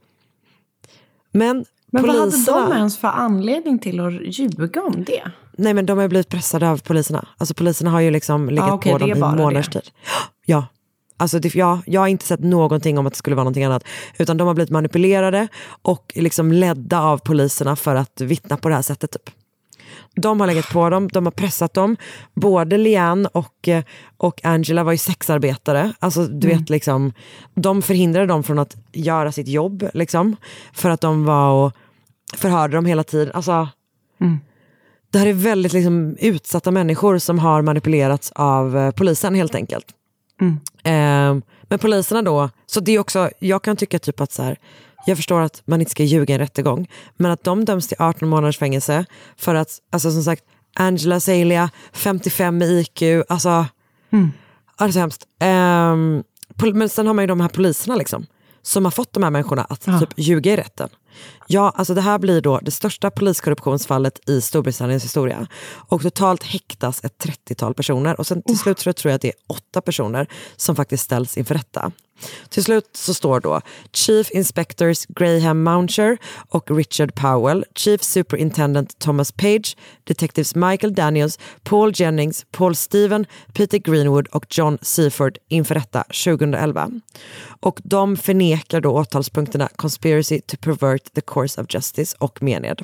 [SPEAKER 4] Men,
[SPEAKER 5] men
[SPEAKER 4] poliserna,
[SPEAKER 5] vad hade de ens för anledning till att ljuga om det?
[SPEAKER 4] Nej, men de har blivit pressade av poliserna. Alltså poliserna har ju liksom legat ah, okay, på dem i månaders tid. Ja, alltså det, ja, jag har inte sett någonting om att det skulle vara någonting annat. Utan de har blivit manipulerade och liksom ledda av poliserna för att vittna på det här sättet typ. De har legat på dem, de har pressat dem. Både Lian och, och Angela var ju sexarbetare. Alltså du mm. vet liksom, de förhindrade dem från att göra sitt jobb liksom. För att de var och förhörde dem hela tiden. Alltså, mm. det här är väldigt liksom utsatta människor som har manipulerats av polisen helt enkelt. Mm. Eh, men poliserna då, så det är också, jag kan tycka typ att så här, jag förstår att man inte ska ljuga i en rättegång, men att de döms till arton månaders fängelse för att, alltså som sagt, Angela Celia, femtiofem med I Q, alltså, mm. alltså hemskt. Um, pol- men sen har man ju de här poliserna liksom, som har fått de här människorna att ja. typ ljuga i rätten. Ja, alltså det här blir då det största poliskorruptionsfallet i Storbritanniens historia. Och totalt häktas ett trettiotal personer. Och sen till slut tror jag att det är åtta personer som faktiskt ställs inför rätta. Till slut så står då Chief Inspectors Graham Mouncher och Richard Powell, Chief Superintendent Thomas Page, Detectives Michael Daniels, Paul Jennings, Paul Steven, Peter Greenwood och John Seaford inför rätta tjugoelva. Och de förnekar då åtalspunkterna conspiracy to pervert the course of justice och mened.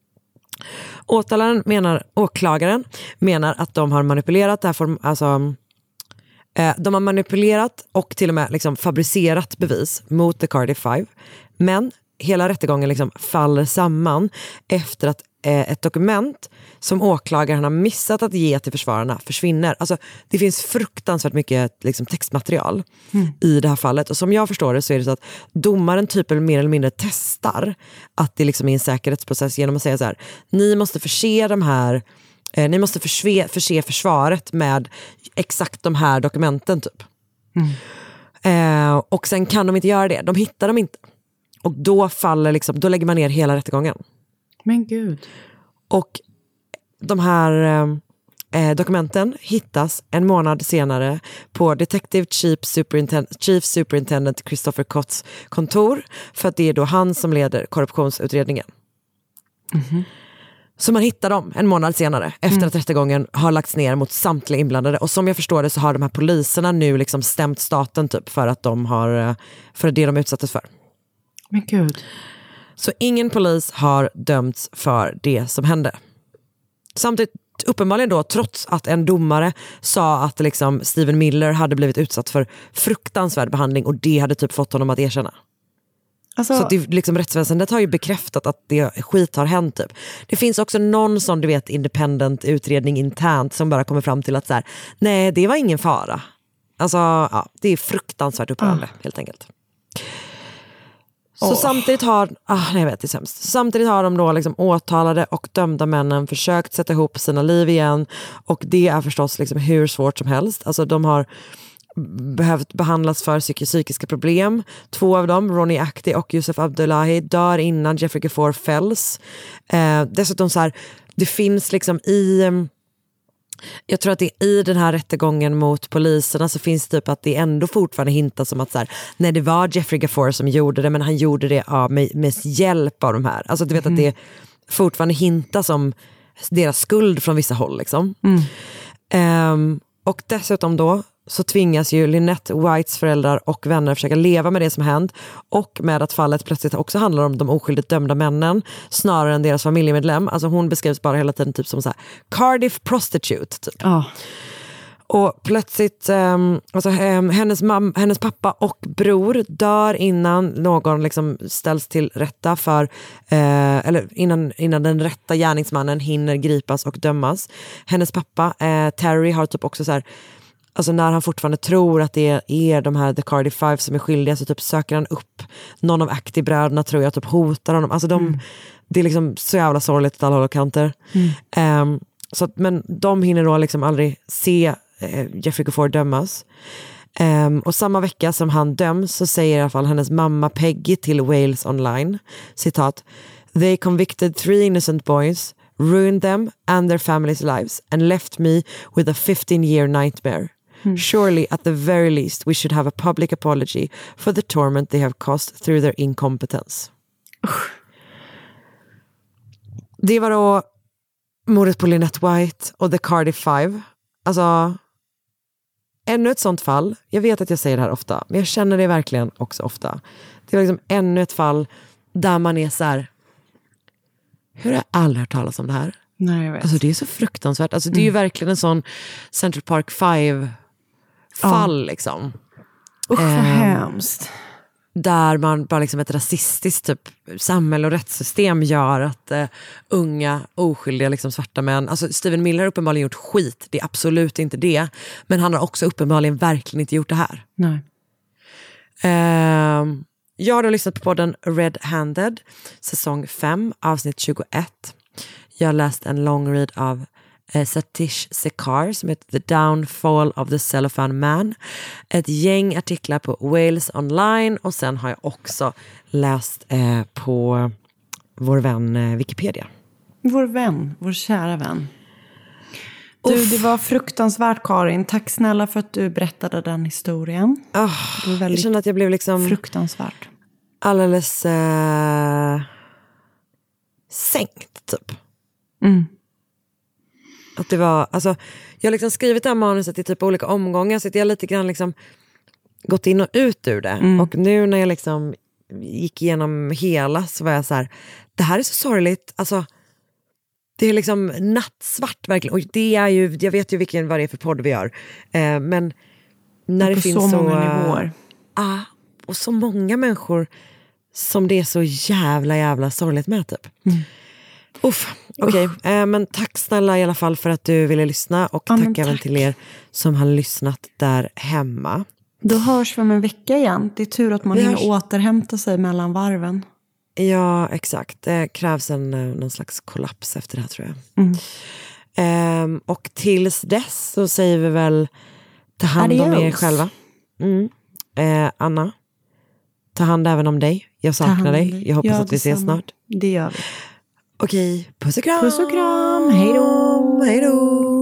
[SPEAKER 4] Åtalaren menar, åklagaren menar att de har manipulerat det här form, alltså de har manipulerat och till och med liksom fabricerat bevis mot The Cardiff Five. Men hela rättegången liksom faller samman efter att eh, ett dokument som åklagaren har missat att ge till försvararna försvinner. Alltså det finns fruktansvärt mycket liksom, textmaterial mm. i det här fallet. Och som jag förstår det så är det så att domaren typ mer eller mindre testar att det liksom är en säkerhetsprocess genom att säga så här: ni måste förse de här Eh, ni måste förse, förse försvaret med exakt de här dokumenten typ. Mm. Eh, och sen kan de inte göra det. De hittar dem inte. Och då faller liksom, då lägger man ner hela rättegången.
[SPEAKER 5] Men gud.
[SPEAKER 4] Och de här eh, dokumenten hittas en månad senare på Detective Chief Superintendent, Chief Superintendent Christopher Cotts kontor. För att det är då han som leder korruptionsutredningen. Mhm. Så man hittar dem en månad senare efter mm. att rättegången har lagts ner mot samtliga inblandade. Och som jag förstår det så har de här poliserna nu liksom stämt staten typ för att de har, för det de utsattes för.
[SPEAKER 5] Men gud.
[SPEAKER 4] Så ingen polis har dömts för det som hände. Samtidigt uppenbarligen då, trots att en domare sa att liksom Stephen Miller hade blivit utsatt för fruktansvärd behandling och det hade typ fått honom att erkänna. Alltså, så det, liksom, rättsväsendet har ju bekräftat att det skit har hänt typ. Det finns också någon som du vet independent utredning internt som bara kommer fram till att så här, nej det var ingen fara. Alltså ja, det är fruktansvärt upprörande uh. helt enkelt. Så oh. samtidigt har ah, nej, jag vet, det är sämst. Samtidigt har de då liksom åtalade och dömda männen försökt sätta ihop sina liv igen och det är förstås liksom hur svårt som helst. Alltså de har behövt behandlas för psyk- psykiska problem. Två av dem, Ronnie Acti och Yusuf Abdullahi, dör innan Jeffrey Gafford fälls. Eh, dessutom så här, det finns liksom i jag tror att det i den här rättegången mot poliserna så finns det typ att det ändå fortfarande hintas som att så här, nej det var Jeffrey Gafford som gjorde det men han gjorde det av, med, med hjälp av de här. Alltså du vet mm. att det fortfarande hintas om deras skuld från vissa håll liksom. Mm. Eh, och dessutom då så tvingas ju Lynette Whites föräldrar och vänner försöka leva med det som hänt och med att fallet plötsligt också handlar om de oskyldigt dömda männen snarare än deras familjemedlem. Alltså hon beskrivs bara hela tiden typ som så här Cardiff prostitute typ. Oh. Och plötsligt um, alltså, um, hennes, mam- hennes pappa och bror dör innan någon liksom ställs till rätta för uh, eller innan, innan den rätta gärningsmannen hinner gripas och dömas. Hennes pappa uh, Terry har typ också så här Alltså när han fortfarande tror att det är de här The Cardiff Five som är skyldiga, så typ söker han upp någon av Acti-bröderna, tror jag, typ hotar honom. Alltså de, mm. det är liksom så jävla sorgligt åt alla håll och kanter. Mm. Um, så att, men de hinner då liksom aldrig se uh, Jeffrey Kuffour dömas. Um, och samma vecka som han döms så säger i alla fall hennes mamma Peggy till Wales Online, citat: "They convicted three innocent boys, ruined them and their families' lives and left me with a fifteen year nightmare. Mm. Surely at the very least we should have a public apology for the torment they have caused through their incompetence." Usch. Det var då mordet på Lynette White och The Cardiff Five. Alltså, ännu ett sånt fall. Jag vet att jag säger det här ofta, men jag känner det verkligen också ofta. Det var liksom ännu ett fall där man är så här: hur har jag aldrig hört talas om det här?
[SPEAKER 5] Nej, jag vet.
[SPEAKER 4] Alltså det är så fruktansvärt. Alltså det är ju mm. verkligen en sån Central Park Five-fall, ja. liksom.
[SPEAKER 5] Usch, vad
[SPEAKER 4] eh,
[SPEAKER 5] hemskt.
[SPEAKER 4] Där man bara liksom ett rasistiskt typ samhälle och rättssystem gör att eh, unga, oskyldiga liksom svarta män, alltså Stephen Miller har uppenbarligen gjort skit, det är absolut inte det, men han har också uppenbarligen verkligen inte gjort det här.
[SPEAKER 5] Nej.
[SPEAKER 4] Eh, jag har då lyssnat på podden Red-Handed, säsong fem, avsnitt tjugoett. Jag har läst en long read av eh, Satish Sekar som heter The Downfall of the Cellophane Man. Ett gäng artiklar på Wales Online, och sen har jag också läst eh, på vår vän eh, Wikipedia.
[SPEAKER 5] Vår vän, vår kära vän. Du, det var fruktansvärt, Karin. Tack snälla för att du berättade den historien.
[SPEAKER 4] Oh, det var väldigt jag känner att jag blev liksom
[SPEAKER 5] fruktansvärt.
[SPEAKER 4] Alldeles eh, sänkt typ.
[SPEAKER 5] Mm.
[SPEAKER 4] Att det var, alltså, jag har liksom skrivit det här manuset i typ olika omgångar, så att jag lite grann liksom gått in och ut ur det. Mm. Och nu när jag liksom gick igenom hela, så var jag så här: det här är så sorgligt. Alltså, det är liksom nattsvart verkligen. Och det är ju, jag vet ju vilken, vad det är för podd vi gör. Eh, men när det
[SPEAKER 5] på
[SPEAKER 4] finns
[SPEAKER 5] så
[SPEAKER 4] så
[SPEAKER 5] många nivåer.
[SPEAKER 4] Ja, ah, och så många människor som det är så jävla jävla sorgligt med typ. Mm. Uff, okej. Okay. Eh, men tack snälla i alla fall för att du ville lyssna. Och
[SPEAKER 5] ja,
[SPEAKER 4] tack,
[SPEAKER 5] tack
[SPEAKER 4] även till er som har lyssnat där hemma.
[SPEAKER 5] Då hörs vi om en vecka igen. Det är tur att man
[SPEAKER 4] vi
[SPEAKER 5] hinner
[SPEAKER 4] hörs...
[SPEAKER 5] återhämta sig mellan varven.
[SPEAKER 4] Ja, exakt. Det krävs en, någon slags kollaps efter det här, tror jag. Mm. Eh, och tills dess så säger vi väl: ta hand Adios. om er själva. Mm. Eh, Anna, ta hand även om dig. Jag saknar dig. Jag hoppas ja, att vi ses snart.
[SPEAKER 5] Det gör vi.
[SPEAKER 4] Okej, puss och kram.
[SPEAKER 5] Puss och kram. Hej då.
[SPEAKER 4] Hej då.